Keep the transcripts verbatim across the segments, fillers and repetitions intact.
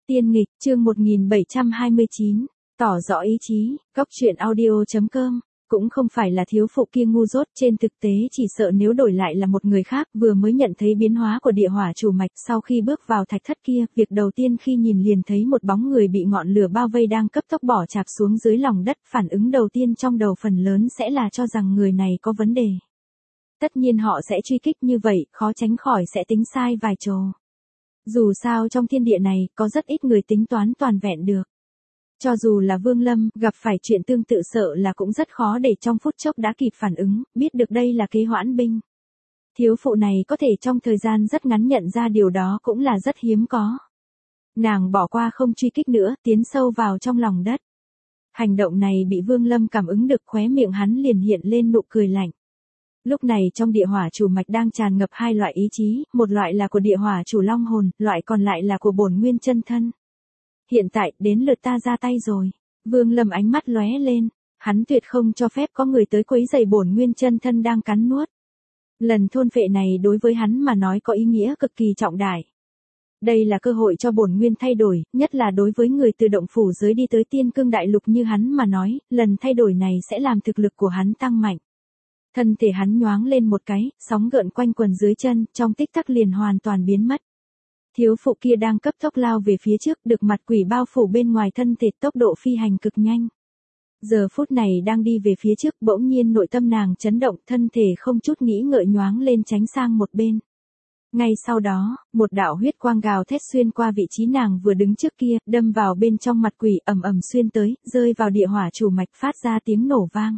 Tiên nghịch, chương một nghìn bảy trăm hai mươi chín, tỏ rõ ý chí, góc truyện audio.com, cũng không phải là thiếu phụ kia ngu dốt, trên thực tế chỉ sợ nếu đổi lại là một người khác vừa mới nhận thấy biến hóa của địa hỏa chủ mạch sau khi bước vào thạch thất kia, việc đầu tiên khi nhìn liền thấy một bóng người bị ngọn lửa bao vây đang cấp tốc bỏ chạc xuống dưới lòng đất, phản ứng đầu tiên trong đầu phần lớn sẽ là cho rằng người này có vấn đề. Tất nhiên họ sẽ truy kích như vậy, khó tránh khỏi sẽ tính sai vài trồ. Dù sao trong thiên địa này, có rất ít người tính toán toàn vẹn được. Cho dù là Vương Lâm, gặp phải chuyện tương tự sợ là cũng rất khó để trong phút chốc đã kịp phản ứng, biết được đây là kế hoãn binh. Thiếu phụ này có thể trong thời gian rất ngắn nhận ra điều đó cũng là rất hiếm có. Nàng bỏ qua không truy kích nữa, tiến sâu vào trong lòng đất. Hành động này bị Vương Lâm cảm ứng được, khóe miệng hắn liền hiện lên nụ cười lạnh. Lúc này trong địa hỏa chủ mạch đang tràn ngập hai loại ý chí, một loại là của địa hỏa chủ long hồn, loại còn lại là của bổn nguyên chân thân. Hiện tại, đến lượt ta ra tay rồi. Vương Lâm ánh mắt lóe lên, hắn tuyệt không cho phép có người tới quấy rầy bổn nguyên chân thân đang cắn nuốt. Lần thôn phệ này đối với hắn mà nói có ý nghĩa cực kỳ trọng đại. Đây là cơ hội cho bổn nguyên thay đổi, nhất là đối với người từ động phủ giới đi tới tiên cương đại lục như hắn mà nói, lần thay đổi này sẽ làm thực lực của hắn tăng mạnh. Thân thể hắn nhoáng lên một cái, sóng gợn quanh quần dưới chân, trong tích tắc liền hoàn toàn biến mất. Thiếu phụ kia đang cấp tốc lao về phía trước, được mặt quỷ bao phủ bên ngoài thân thể, tốc độ phi hành cực nhanh. Giờ phút này đang đi về phía trước, bỗng nhiên nội tâm nàng chấn động, thân thể không chút nghĩ ngợi nhoáng lên tránh sang một bên. Ngay sau đó, một đạo huyết quang gào thét xuyên qua vị trí nàng vừa đứng trước kia, đâm vào bên trong mặt quỷ, ầm ầm xuyên tới, rơi vào địa hỏa chủ mạch, phát ra tiếng nổ vang.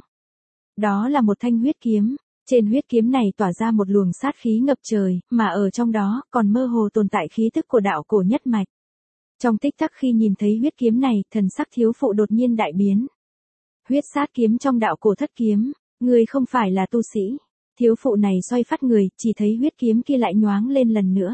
Đó là một thanh huyết kiếm, trên huyết kiếm này tỏa ra một luồng sát khí ngập trời, mà ở trong đó còn mơ hồ tồn tại khí tức của đạo cổ nhất mạch. Trong tích tắc khi nhìn thấy huyết kiếm này, thần sắc thiếu phụ đột nhiên đại biến. Huyết sát kiếm trong đạo cổ thất kiếm, người không phải là tu sĩ. Thiếu phụ này xoay phát người, chỉ thấy huyết kiếm kia lại nhoáng lên lần nữa.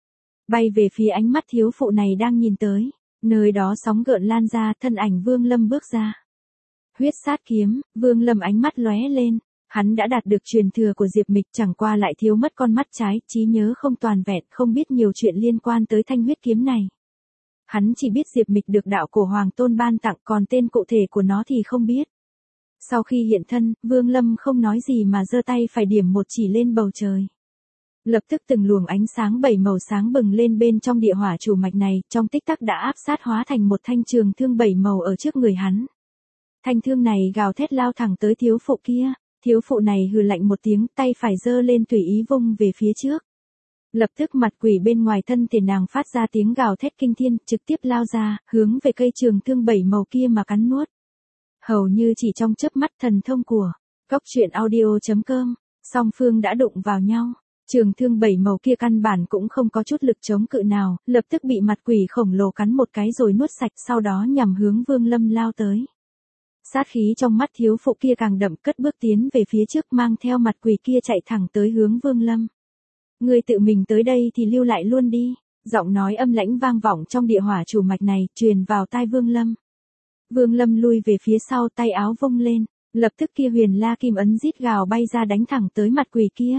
Bay về phía ánh mắt thiếu phụ này đang nhìn tới, nơi đó sóng gợn lan ra, thân ảnh Vương Lâm bước ra. Huyết sát kiếm, Vương Lâm ánh mắt lóe lên, hắn đã đạt được truyền thừa của Diệp Mịch, chẳng qua lại thiếu mất con mắt trái, trí nhớ không toàn vẹn, không biết nhiều chuyện liên quan tới thanh huyết kiếm này. Hắn chỉ biết Diệp Mịch được đạo cổ hoàng tôn ban tặng, còn tên cụ thể của nó thì không biết. Sau khi hiện thân, Vương Lâm không nói gì mà giơ tay phải điểm một chỉ lên bầu trời. Lập tức từng luồng ánh sáng bảy màu sáng bừng lên bên trong địa hỏa chủ mạch này, trong tích tắc đã áp sát hóa thành một thanh trường thương bảy màu ở trước người hắn. Thanh thương này gào thét lao thẳng tới thiếu phụ kia, thiếu phụ này hừ lạnh một tiếng, tay phải giơ lên tùy ý vung về phía trước. Lập tức mặt quỷ bên ngoài thân thể nàng phát ra tiếng gào thét kinh thiên, trực tiếp lao ra, hướng về cây trường thương bảy màu kia mà cắn nuốt. Hầu như chỉ trong chớp mắt, thần thông của góc truyện audio.com, song phương đã đụng vào nhau. Trường thương bảy màu kia căn bản cũng không có chút lực chống cự nào, lập tức bị mặt quỷ khổng lồ cắn một cái rồi nuốt sạch, sau đó nhằm hướng Vương Lâm lao tới. Sát khí trong mắt thiếu phụ kia càng đậm, cất bước tiến về phía trước, mang theo mặt quỷ kia chạy thẳng tới hướng Vương Lâm. Người tự mình tới đây thì lưu lại luôn đi. Giọng nói âm lãnh vang vọng trong địa hỏa chủ mạch này, truyền vào tai Vương Lâm. Vương Lâm lui về phía sau, tay áo vung lên, lập tức kia huyền la kim ấn rít gào bay ra đánh thẳng tới mặt quỷ kia.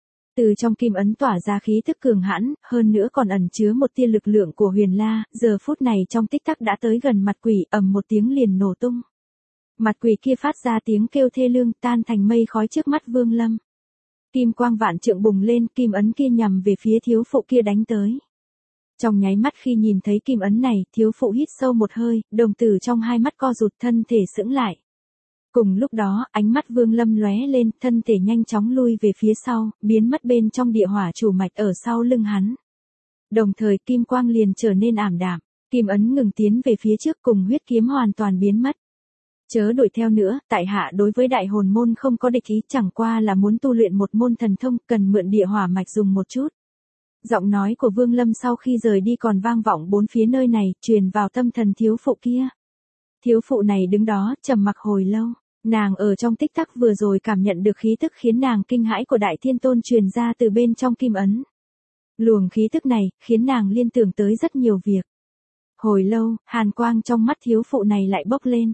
Từ trong kim ấn tỏa ra khí tức cường hãn, hơn nữa còn ẩn chứa một tia lực lượng của huyền la, giờ phút này trong tích tắc đã tới gần mặt quỷ, ầm một tiếng liền nổ tung. Mặt quỷ kia phát ra tiếng kêu thê lương, tan thành mây khói trước mắt Vương Lâm. Kim quang vạn trượng bùng lên, kim ấn kia nhằm về phía thiếu phụ kia đánh tới. Trong nháy mắt khi nhìn thấy kim ấn này, thiếu phụ hít sâu một hơi, đồng tử trong hai mắt co rụt, thân thể sững lại. Cùng lúc đó, ánh mắt Vương Lâm lóe lên, thân thể nhanh chóng lui về phía sau, biến mất bên trong địa hỏa chủ mạch ở sau lưng hắn. Đồng thời kim quang liền trở nên ảm đạm, kim ấn ngừng tiến về phía trước, cùng huyết kiếm hoàn toàn biến mất. Chớ đuổi theo nữa, tại hạ đối với đại hồn môn không có địch ý, chẳng qua là muốn tu luyện một môn thần thông, cần mượn địa hỏa mạch dùng một chút. Giọng nói của Vương Lâm sau khi rời đi còn vang vọng bốn phía nơi này, truyền vào tâm thần thiếu phụ kia. Thiếu phụ này đứng đó, trầm mặc hồi lâu, nàng ở trong tích tắc vừa rồi cảm nhận được khí tức khiến nàng kinh hãi của Đại Thiên Tôn truyền ra từ bên trong kim ấn. Luồng khí tức này, khiến nàng liên tưởng tới rất nhiều việc. Hồi lâu, hàn quang trong mắt thiếu phụ này lại bốc lên.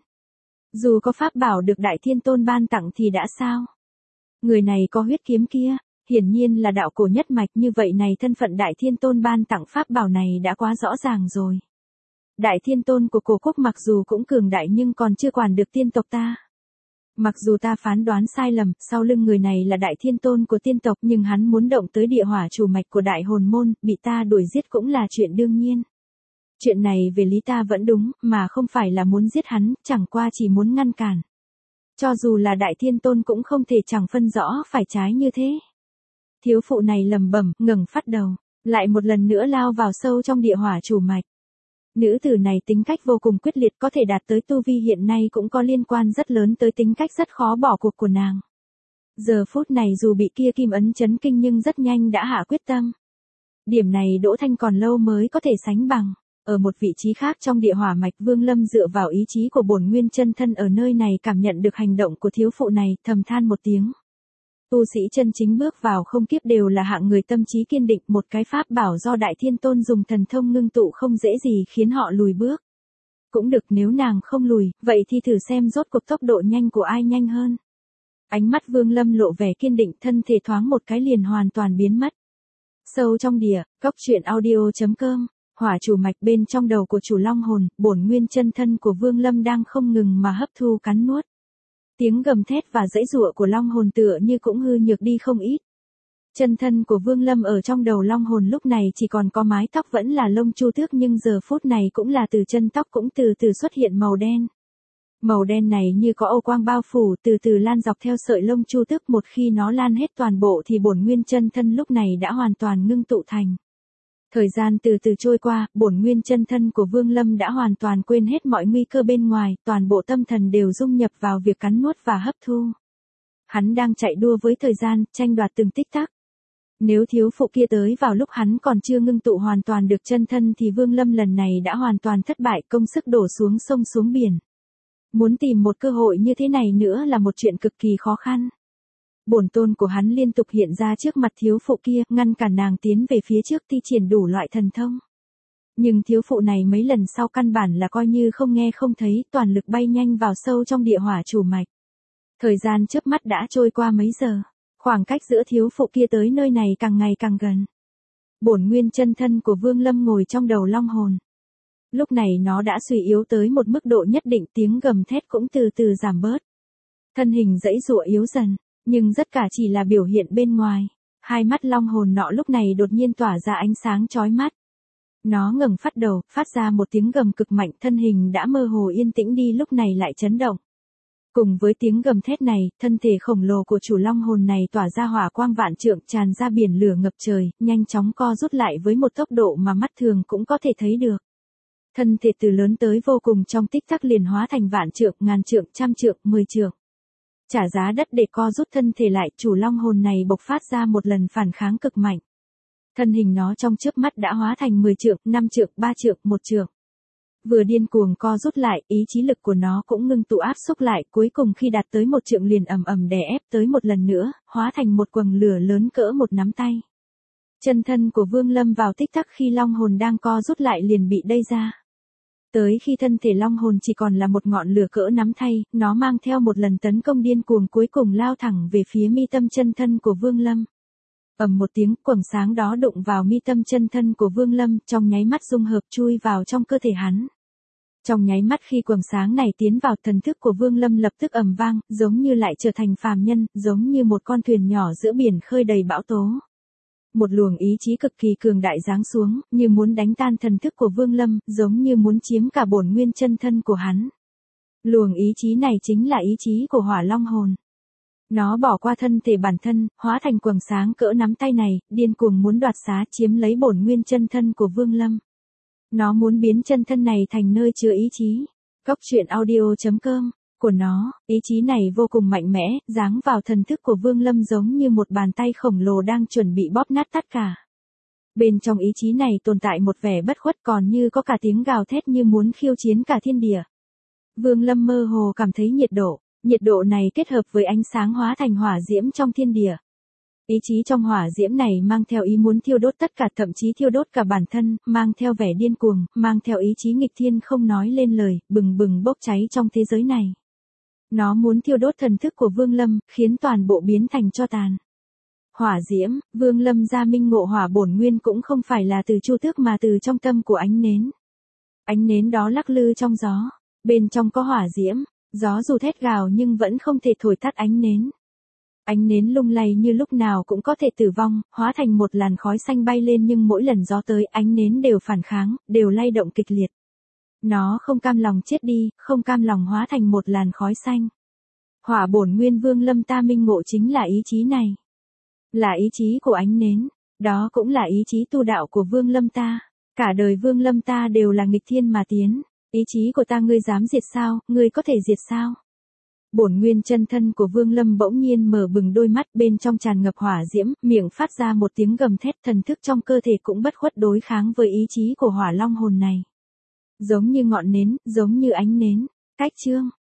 Dù có pháp bảo được Đại Thiên Tôn ban tặng thì đã sao? Người này có huyết kiếm kia, hiển nhiên là đạo cổ nhất mạch, như vậy này thân phận Đại Thiên Tôn ban tặng pháp bảo này đã quá rõ ràng rồi. Đại thiên tôn của cổ quốc mặc dù cũng cường đại nhưng còn chưa quản được tiên tộc ta. Mặc dù ta phán đoán sai lầm, sau lưng người này là đại thiên tôn của tiên tộc nhưng hắn muốn động tới địa hỏa chủ mạch của đại hồn môn, bị ta đuổi giết cũng là chuyện đương nhiên. Chuyện này về lý ta vẫn đúng, mà không phải là muốn giết hắn, chẳng qua chỉ muốn ngăn cản. Cho dù là đại thiên tôn cũng không thể chẳng phân rõ phải trái như thế. Thiếu phụ này lầm bẩm, ngẩng phát đầu, lại một lần nữa lao vào sâu trong địa hỏa chủ mạch. Nữ tử này tính cách vô cùng quyết liệt, có thể đạt tới tu vi hiện nay cũng có liên quan rất lớn tới tính cách rất khó bỏ cuộc của nàng. Giờ phút này dù bị kia kim ấn chấn kinh nhưng rất nhanh đã hạ quyết tâm. Điểm này Đỗ Thanh còn lâu mới có thể sánh bằng. Ở một vị trí khác trong địa hỏa mạch, Vương Lâm dựa vào ý chí của bổn nguyên chân thân ở nơi này cảm nhận được hành động của thiếu phụ này, thầm than một tiếng. Tu sĩ chân chính bước vào không kiếp đều là hạng người tâm trí kiên định, một cái pháp bảo do Đại Thiên Tôn dùng thần thông ngưng tụ không dễ gì khiến họ lùi bước. Cũng được, nếu nàng không lùi, vậy thì thử xem rốt cuộc tốc độ nhanh của ai nhanh hơn. Ánh mắt Vương Lâm lộ vẻ kiên định, thân thể thoáng một cái liền hoàn toàn biến mất. Sâu trong địa, cốc truyện audio chấm com. Hỏa chủ mạch bên trong đầu của chủ long hồn, bổn nguyên chân thân của Vương Lâm đang không ngừng mà hấp thu cắn nuốt. Tiếng gầm thét và giãy giụa của long hồn tựa như cũng hư nhược đi không ít. Chân thân của Vương Lâm ở trong đầu long hồn lúc này chỉ còn có mái tóc vẫn là lông chu tước, nhưng giờ phút này cũng là từ chân tóc cũng từ từ xuất hiện màu đen. Màu đen này như có ô quang bao phủ, từ từ lan dọc theo sợi lông chu tước, một khi nó lan hết toàn bộ thì bổn nguyên chân thân lúc này đã hoàn toàn ngưng tụ thành. Thời gian từ từ trôi qua, bổn nguyên chân thân của Vương Lâm đã hoàn toàn quên hết mọi nguy cơ bên ngoài, toàn bộ tâm thần đều dung nhập vào việc cắn nuốt và hấp thu. Hắn đang chạy đua với thời gian, tranh đoạt từng tích tắc. Nếu thiếu phụ kia tới vào lúc hắn còn chưa ngưng tụ hoàn toàn được chân thân thì Vương Lâm lần này đã hoàn toàn thất bại, công sức đổ xuống sông xuống biển. Muốn tìm một cơ hội như thế này nữa là một chuyện cực kỳ khó khăn. Bổn tôn của hắn liên tục hiện ra trước mặt thiếu phụ kia, ngăn cản nàng tiến về phía trước thi triển đủ loại thần thông. Nhưng thiếu phụ này mấy lần sau căn bản là coi như không nghe không thấy, toàn lực bay nhanh vào sâu trong địa hỏa chủ mạch. Thời gian chớp mắt đã trôi qua mấy giờ, khoảng cách giữa thiếu phụ kia tới nơi này càng ngày càng gần. Bổn nguyên chân thân của Vương Lâm ngồi trong đầu long hồn. Lúc này nó đã suy yếu tới một mức độ nhất định, tiếng gầm thét cũng từ từ giảm bớt. Thân hình giãy giụa yếu dần. Nhưng tất cả chỉ là biểu hiện bên ngoài. Hai mắt long hồn nọ lúc này đột nhiên tỏa ra ánh sáng chói mắt. Nó ngẩng phát đầu, phát ra một tiếng gầm cực mạnh, thân hình đã mơ hồ yên tĩnh đi lúc này lại chấn động. Cùng với tiếng gầm thét này, thân thể khổng lồ của chủ long hồn này tỏa ra hỏa quang vạn trượng, tràn ra biển lửa ngập trời, nhanh chóng co rút lại với một tốc độ mà mắt thường cũng có thể thấy được. Thân thể từ lớn tới vô cùng trong tích tắc liền hóa thành vạn trượng, ngàn trượng, trăm trượng, mười trượng. Trả giá đất để co rút thân thể lại, chủ long hồn này bộc phát ra một lần phản kháng cực mạnh. Thân hình nó trong chớp mắt đã hóa thành mười trượng, năm trượng, ba trượng, một trượng. Vừa điên cuồng co rút lại, ý chí lực của nó cũng ngưng tụ áp xúc lại, cuối cùng khi đạt tới một trượng liền ầm ầm đè ép tới một lần nữa, hóa thành một quầng lửa lớn cỡ một nắm tay. Chân thân của Vương Lâm vào tích tắc khi long hồn đang co rút lại liền bị đẩy ra. Tới khi thân thể long hồn chỉ còn là một ngọn lửa cỡ nắm tay, nó mang theo một lần tấn công điên cuồng cuối cùng lao thẳng về phía mi tâm chân thân của Vương Lâm. Ầm một tiếng, quầng sáng đó đụng vào mi tâm chân thân của Vương Lâm, trong nháy mắt dung hợp chui vào trong cơ thể hắn. Trong nháy mắt khi quầng sáng này tiến vào, thần thức của Vương Lâm lập tức ầm vang, giống như lại trở thành phàm nhân, giống như một con thuyền nhỏ giữa biển khơi đầy bão tố. Một luồng ý chí cực kỳ cường đại giáng xuống, như muốn đánh tan thần thức của Vương Lâm, giống như muốn chiếm cả bổn nguyên chân thân của hắn. Luồng ý chí này chính là ý chí của hỏa long hồn. Nó bỏ qua thân thể bản thân, hóa thành quầng sáng cỡ nắm tay này, điên cuồng muốn đoạt xá chiếm lấy bổn nguyên chân thân của Vương Lâm. Nó muốn biến chân thân này thành nơi chứa ý chí. Cốc truyện audio chấm com của nó, ý chí này vô cùng mạnh mẽ, giáng vào thần thức của Vương Lâm giống như một bàn tay khổng lồ đang chuẩn bị bóp nát tất cả. Bên trong ý chí này tồn tại một vẻ bất khuất, còn như có cả tiếng gào thét như muốn khiêu chiến cả thiên địa. Vương Lâm mơ hồ cảm thấy nhiệt độ, nhiệt độ này kết hợp với ánh sáng hóa thành hỏa diễm trong thiên địa. Ý chí trong hỏa diễm này mang theo ý muốn thiêu đốt tất cả, thậm chí thiêu đốt cả bản thân, mang theo vẻ điên cuồng, mang theo ý chí nghịch thiên không nói lên lời, bừng bừng bốc cháy trong thế giới này. Nó muốn thiêu đốt thần thức của Vương Lâm, khiến toàn bộ biến thành tro tàn. Hỏa diễm, Vương Lâm ra minh ngộ hỏa bổn nguyên cũng không phải là từ chu tước mà từ trong tâm của ánh nến. Ánh nến đó lắc lư trong gió, bên trong có hỏa diễm, gió dù thét gào nhưng vẫn không thể thổi tắt ánh nến. Ánh nến lung lay như lúc nào cũng có thể tử vong, hóa thành một làn khói xanh bay lên nhưng mỗi lần gió tới ánh nến đều phản kháng, đều lay động kịch liệt. Nó không cam lòng chết đi, không cam lòng hóa thành một làn khói xanh. Hỏa bổn nguyên Vương Lâm ta minh ngộ chính là ý chí này. Là ý chí của ánh nến, đó cũng là ý chí tu đạo của Vương Lâm ta. Cả đời Vương Lâm ta đều là nghịch thiên mà tiến. Ý chí của ta ngươi dám diệt sao, ngươi có thể diệt sao? Bổn nguyên chân thân của Vương Lâm bỗng nhiên mở bừng đôi mắt, bên trong tràn ngập hỏa diễm, miệng phát ra một tiếng gầm thét, thần thức trong cơ thể cũng bất khuất đối kháng với ý chí của hỏa long hồn này. Giống như ngọn nến, giống như ánh nến. Cách chương